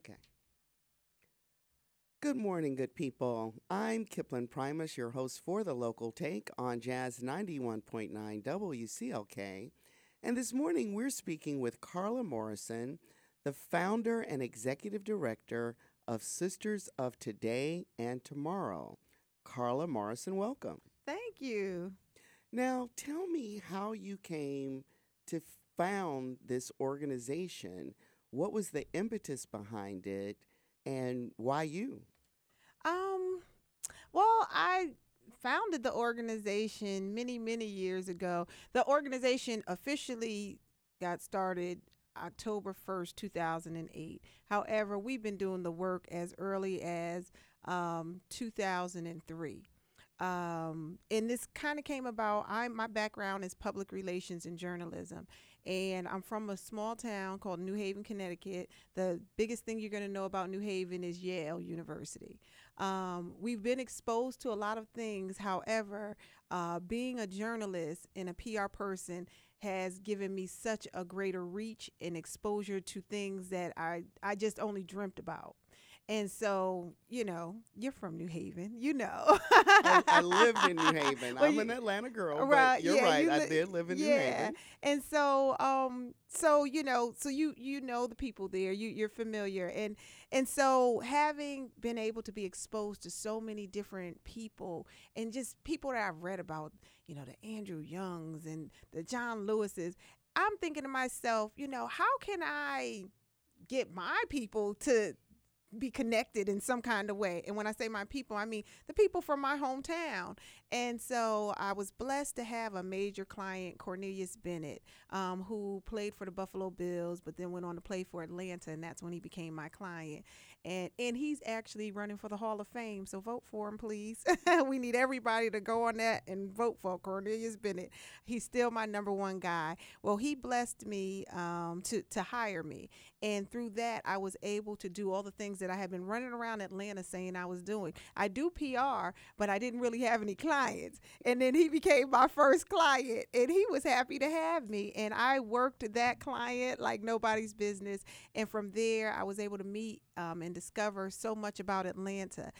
Okay. Good morning, good people. I'm Kipling Primus, your host for the local take on Jazz 91.9 WCLK. And this morning we're speaking with Carla Morrison, the founder and executive director of Sisters of Today and Tomorrow. Carla Morrison, welcome. Thank you. Now, tell me how you came to found this organization. What was the impetus behind it, and why you? Um, well, I founded the organization many, many years ago. The organization officially got started October 1st, 2008. However, we've been doing the work as early as 2003. And this kind of came about. My background is public relations and journalism, and I'm from a small town called New Haven, Connecticut. The biggest thing you're going to know about New Haven is Yale University. We've been exposed to a lot of things. However, being a journalist and a PR person has given me such a greater reach and exposure to things that I just only dreamt about. And so, you're from New Haven, I lived in New Haven. Well, I'm an Atlanta girl, but right, you're yeah, right. I did live in New yeah. Haven. And so you know the people there. You're familiar, and so having been able to be exposed to so many different people and just people that I've read about, the Andrew Youngs and the John Lewises, I'm thinking to myself, how can I get my people to be connected in some kind of way. And when I say my people, I mean the people from my hometown. And so I was blessed to have a major client, Cornelius Bennett, who played for the Buffalo Bills, but then went on to play for Atlanta, and that's when he became my client. And he's actually running for the Hall of Fame, so vote for him, please. We need everybody to go on that and vote for Cornelius Bennett. He's still my number one guy. Well, he blessed me to hire me. And through that, I was able to do all the things that I had been running around Atlanta saying I was doing. I do PR, but I didn't really have any clients. And then he became my first client, and he was happy to have me. And I worked that client like nobody's business. And from there, I was able to meet and discover so much about Atlanta.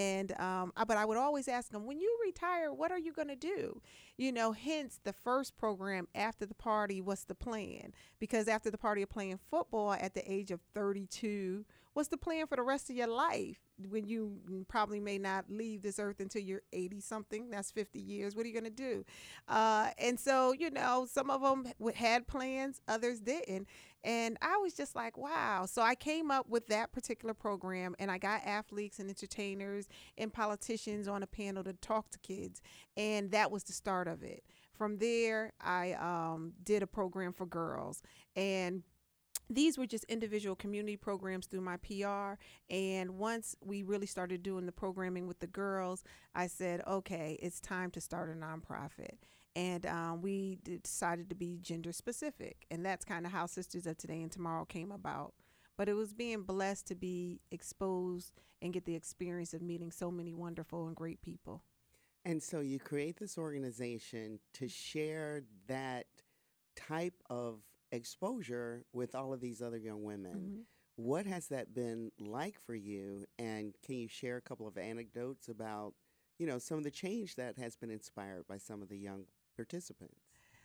But I would always ask him, when you retire, what are you going to do? Hence the first program after the party, what's the plan? Because after the party of playing football at the age of 32, what's the plan for the rest of your life when you probably may not leave this earth until you're 80 something? That's 50 years. What are you going to do? And so, some of them had plans, others didn't. And I was just like, wow. So I came up with that particular program, and I got athletes and entertainers and politicians on a panel to talk to kids. And that was the start of it. From there, I did a program for girls. And these were just individual community programs through my PR. And once we really started doing the programming with the girls, I said, okay, it's time to start a nonprofit. And we decided to be gender specific. And that's kind of how Sisters of Today and Tomorrow came about. But it was being blessed to be exposed and get the experience of meeting so many wonderful and great people. And so you create this organization to share that type of exposure with all of these other young women. Mm-hmm. What has that been like for you? And can you share a couple of anecdotes about, some of the change that has been inspired by some of the young participants?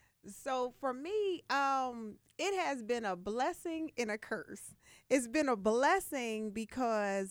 So for me, it has been a blessing and a curse. It's been a blessing because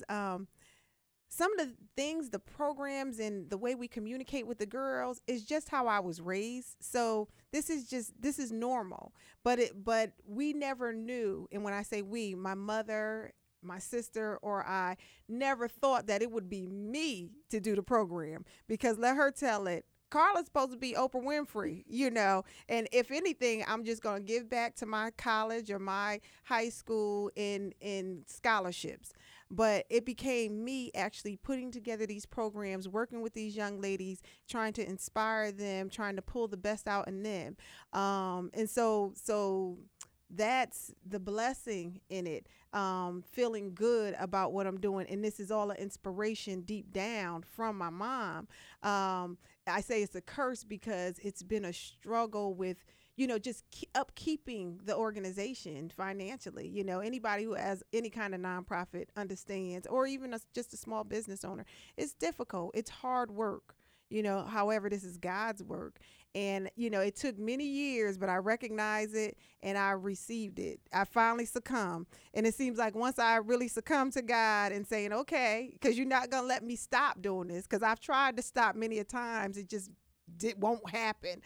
some of the things, the programs and the way we communicate with the girls is just how I was raised. So this is normal, but we never knew. And when I say we, my mother, my sister, or I never thought that it would be me to do the program, because let her tell it. Carla's supposed to be Oprah Winfrey, and if anything, I'm just going to give back to my college or my high school in scholarships. But it became me actually putting together these programs, working with these young ladies, trying to inspire them, trying to pull the best out in them. And so that's the blessing in it. Feeling good about what I'm doing. And this is all an inspiration deep down from my mom. I say it's a curse because it's been a struggle with, just upkeeping the organization financially. Anybody who has any kind of nonprofit understands, or even just a small business owner, it's difficult. It's hard work. However, this is God's work. And, it took many years, but I recognize it and I received it. I finally succumbed. And it seems like once I really succumb to God and saying, okay, because you're not going to let me stop doing this, because I've tried to stop many a times. It just won't happen.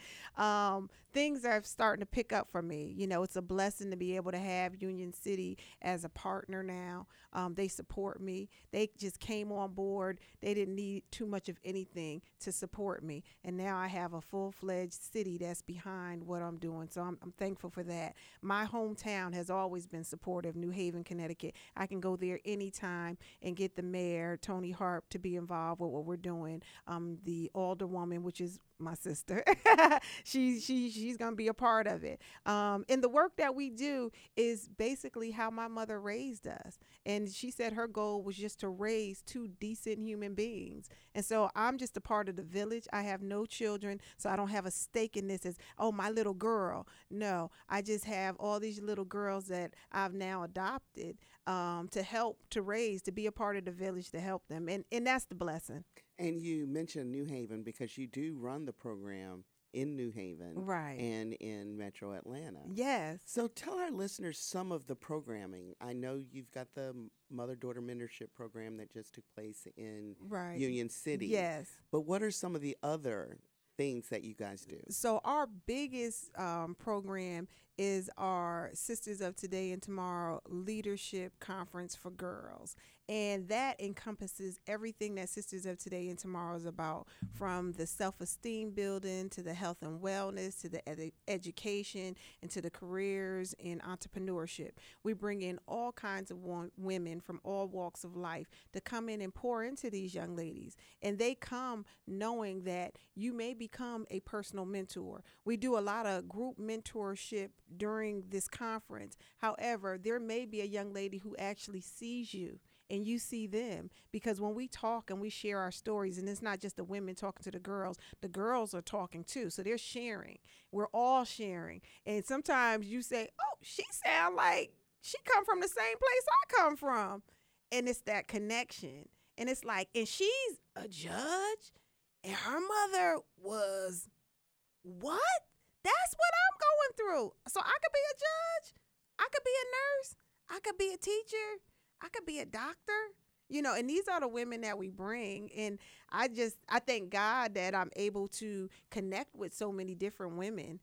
Things are starting to pick up for me. It's a blessing to be able to have Union City as a partner now. They support me. They just came on board. They didn't need too much of anything to support me. And now I have a full-fledged city that's behind what I'm doing. So I'm thankful for that. My hometown has always been supportive, New Haven, Connecticut. I can go there anytime and get the mayor, Tony Harp, to be involved with what we're doing. The alderwoman, which is my sister, she's gonna be a part of it. And the work that we do is basically how my mother raised us. And she said her goal was just to raise two decent human beings. And so I'm just a part of the village. I have no children, so I don't have a stake in this as, oh, my little girl. No, I just have all these little girls that I've now adopted to help, to raise, to be a part of the village, to help them. And that's the blessing. And you mentioned New Haven because you do run the program in New Haven, right, and in Metro Atlanta. Yes. So tell our listeners some of the programming. I know you've got the Mother-Daughter Mentorship Program that just took place in Union City. Yes. But what are some of the other things that you guys do? So our biggest program is our Sisters of Today and Tomorrow Leadership Conference for Girls. And that encompasses everything that Sisters of Today and Tomorrow is about, from the self-esteem building to the health and wellness to the education and to the careers in entrepreneurship. We bring in all kinds of women from all walks of life to come in and pour into these young ladies. And they come knowing that you may become a personal mentor. We do a lot of group mentorship during this conference. However, there may be a young lady who actually sees you and you see them, because when we talk and we share our stories, and it's not just the women talking to the girls are talking too. So they're sharing. We're all sharing. And sometimes you say, oh, she sound like she come from the same place I come from. And it's that connection. And it's like, and she's a judge and her mother was what? That's what I'm going through. So I could be a judge. I could be a nurse. I could be a teacher. I could be a doctor, and these are the women that we bring. And I thank God that I'm able to connect with so many different women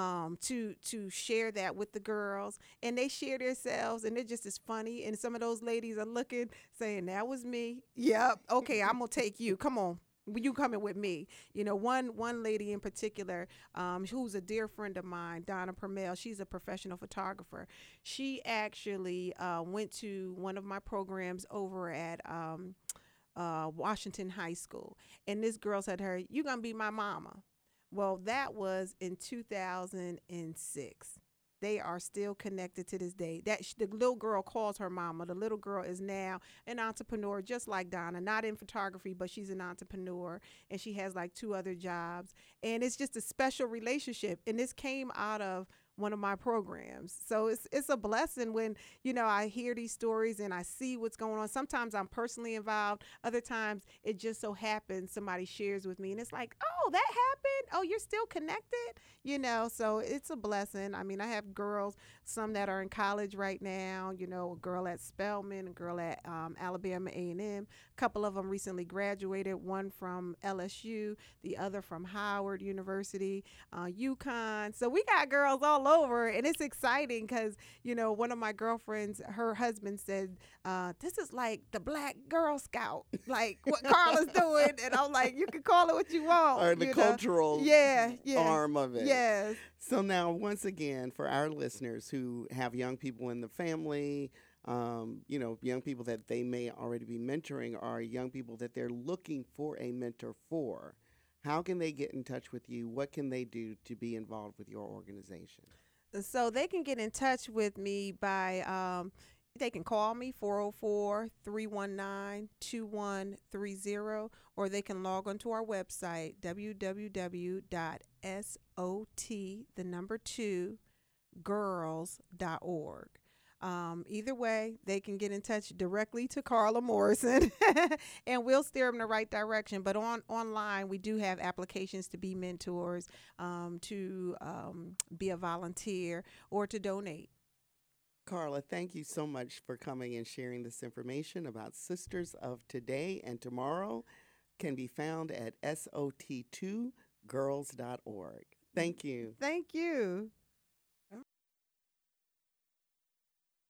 to share that with the girls. And they share themselves, and they're just as funny. And some of those ladies are looking, saying, that was me. Yep. Okay, I'm going to take you. Come on. You coming with me. One lady in particular, who's a dear friend of mine, Donna Permel, she's a professional photographer. She actually went to one of my programs over at Washington High School. And this girl said to her, "You're going to be my mama." Well, that was in 2006. They are still connected to this day. The little girl calls her mama. The little girl is now an entrepreneur, just like Donna, not in photography, but she's an entrepreneur, and she has like 2 other jobs. And it's just a special relationship. And this came out of one of my programs. So it's a blessing when, I hear these stories and I see what's going on. Sometimes I'm personally involved. Other times it just so happens somebody shares with me and it's like, oh, that happened. Oh, you're still connected, so it's a blessing. I mean, I have girls, some that are in college right now, a girl at Spelman, a girl at Alabama A&M. A couple of them recently graduated, one from LSU, the other from Howard University, UConn. So we got girls all over, and it's exciting because, one of my girlfriends, her husband said, this is like the Black Girl Scout, like what Carla's doing. And I'm like, you can call it what you want. Or the cultural arm of it. Yes. So now, once again, for our listeners who have young people in the family, young people that they may already be mentoring, or young people that they're looking for a mentor for, how can they get in touch with you? What can they do to be involved with your organization? So they can get in touch with me by, They can call me 404-319-2130, or they can log onto our website www.sot2girls.org. Either way, they can get in touch directly to Carla Morrison, and we'll steer them in the right direction. But online, we do have applications to be mentors, to be a volunteer, or to donate. Carla, thank you so much for coming and sharing this information about Sisters of Today and Tomorrow. Can be found at SOT2girls.org. Thank you. Thank you.